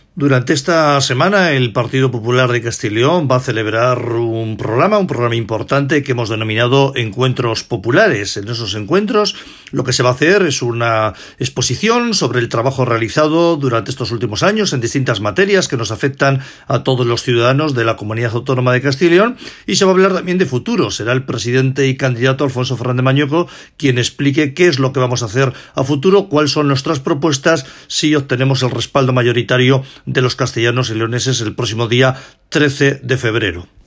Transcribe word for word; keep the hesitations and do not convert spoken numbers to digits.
Durante esta semana el Partido Popular de Castilla y León va a celebrar un programa, un programa importante que hemos denominado Encuentros Populares. En esos encuentros lo que se va a hacer es una exposición sobre el trabajo realizado durante estos últimos años en distintas materias que nos afectan a todos los ciudadanos de la Comunidad Autónoma de Castilla y León, y se va a hablar también de futuro. Será el presidente y candidato Alfonso Fernández Mañueco quien explique qué es lo que vamos a hacer a futuro, cuáles son nuestras propuestas si obtenemos el respaldo mayoritario de los castellanos y leoneses el próximo día trece de febrero.